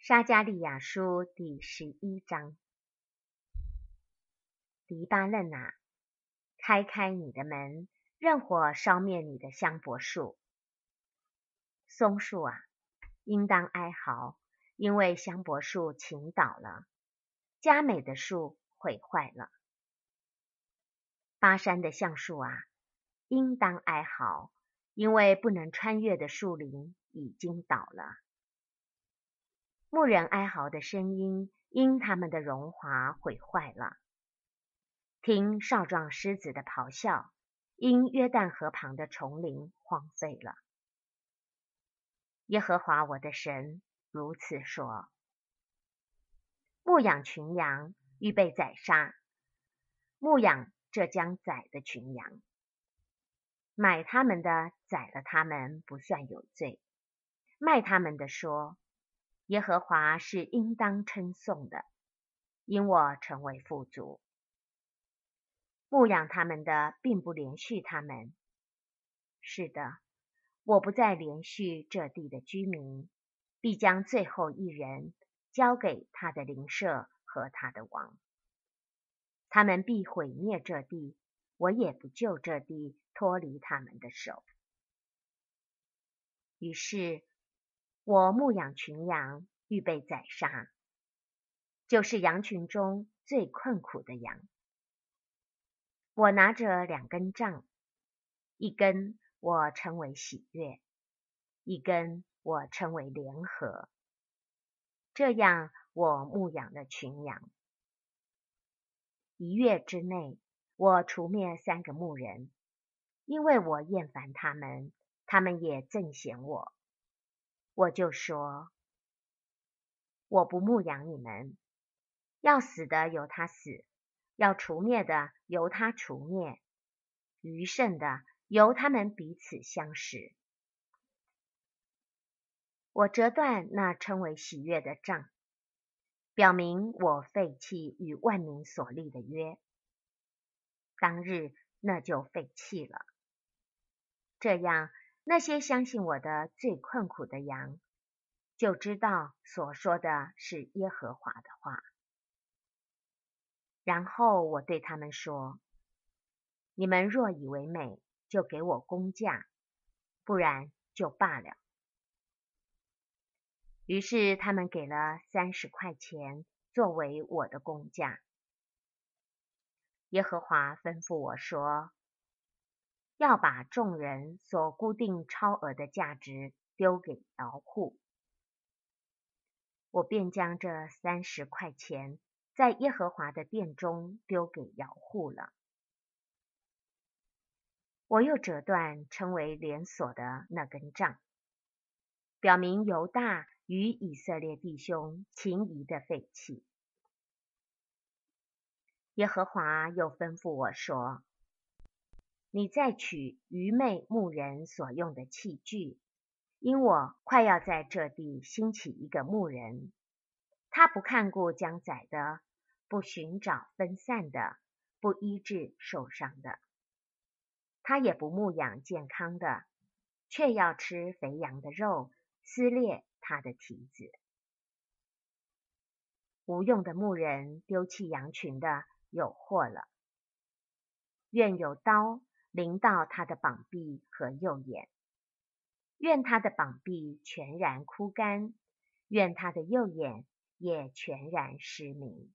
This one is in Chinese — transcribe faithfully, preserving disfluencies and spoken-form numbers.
撒迦利亚书第十一章。黎巴嫩啊，开开你的门，任火烧灭你的香柏树。松树啊，应当哀嚎，因为香柏树倾倒了，佳美的树毁坏了。巴山的橡树啊，应当哀嚎，因为不能穿越的树林已经倒了。牧人哀嚎的声音，因他们的荣华毁坏了。听少壮狮子的咆哮，因约旦河旁的丛林荒废了。耶和华我的神如此说：牧养群羊，预备宰杀，牧养这将宰的群羊。买他们的宰了他们，不算有罪；卖他们的说，耶和华是应当称颂的，因我成为富足。牧养他们的并不连续他们。是的，我不再连续这地的居民，必将最后一人交给他的邻舍和他的王。他们必毁灭这地，我也不救这地脱离他们的手。于是，我牧养群羊，预备宰杀，就是羊群中最困苦的羊。我拿着两根杖，一根我称为喜悦，一根我称为联合。这样我牧养了群羊。一月之内，我除灭三个牧人，因为我厌烦他们，他们也憎嫌我。我就说，我不牧养你们，要死的由他死，要除灭的由他除灭，余剩的由他们彼此相食。我折断那称为喜悦的杖，表明我废弃与万民所立的约。当日那就废弃了。这样，那些相信我的最困苦的羊，就知道所说的是耶和华的话。然后我对他们说，你们若以为美，就给我工价，不然就罢了。于是他们给了三十块钱作为我的工价。耶和华吩咐我说，要把众人所固定超额的价值丢给窑户。我便将这三十块钱在耶和华的殿中丢给窑户了。我又折断称为连锁的那根杖，表明犹大与以色列弟兄情谊的废弃。耶和华又吩咐我说，你再取愚昧牧人所用的器具，因我快要在这地兴起一个牧人，他不看顾将宰的，不寻找分散的，不医治受伤的。他也不牧养健康的，却要吃肥羊的肉，撕裂他的蹄子。无用的牧人丢弃羊群的有祸了。愿有刀临到他的膀臂和右眼，愿他的膀臂全然枯干，愿他的右眼也全然失明。